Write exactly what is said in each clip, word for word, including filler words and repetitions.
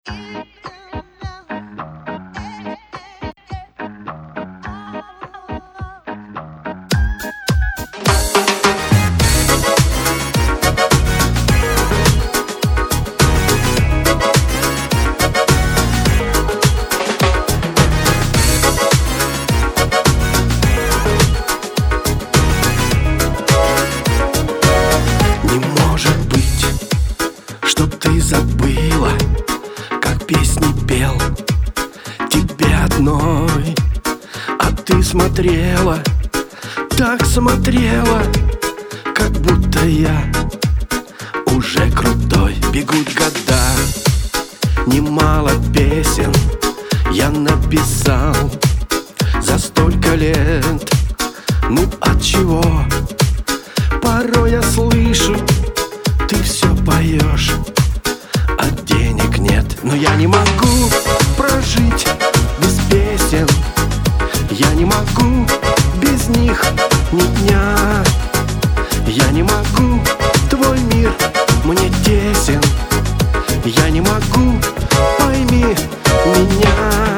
Забыла, как песни пел тебе одной, а ты смотрела, так смотрела, как будто я уже крутой. Бегут года, немало песен я написал за столько лет. Ну от чего? Порой я слышу, ты все поешь, а денег нет. Но я не могу прожить без песен, я не могу без них ни дня. Я не могу, твой мир мне тесен, я не могу, пойми меня.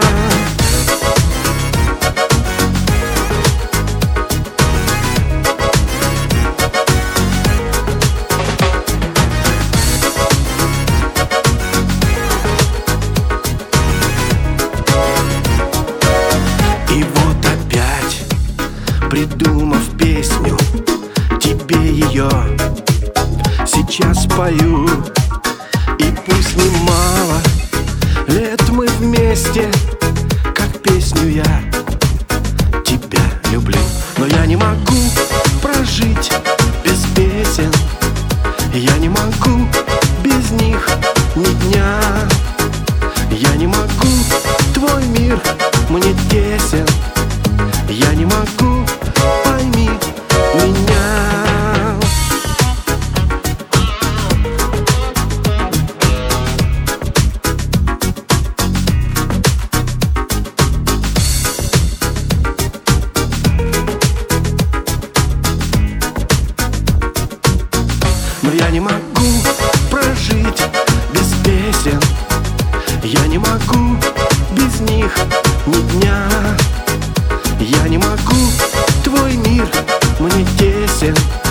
Придумав песню, тебе ее сейчас пою. И пусть немало лет мы вместе, как песню я тебя люблю. Но я не могу прожить без песен, я не могу без них ни дня. Я не могу, твой мир мне тесен, я не могу, пойми меня. Но я не могу прожить без песен, я не могу без них ни дня. Я не могу, твой мир мне тесен,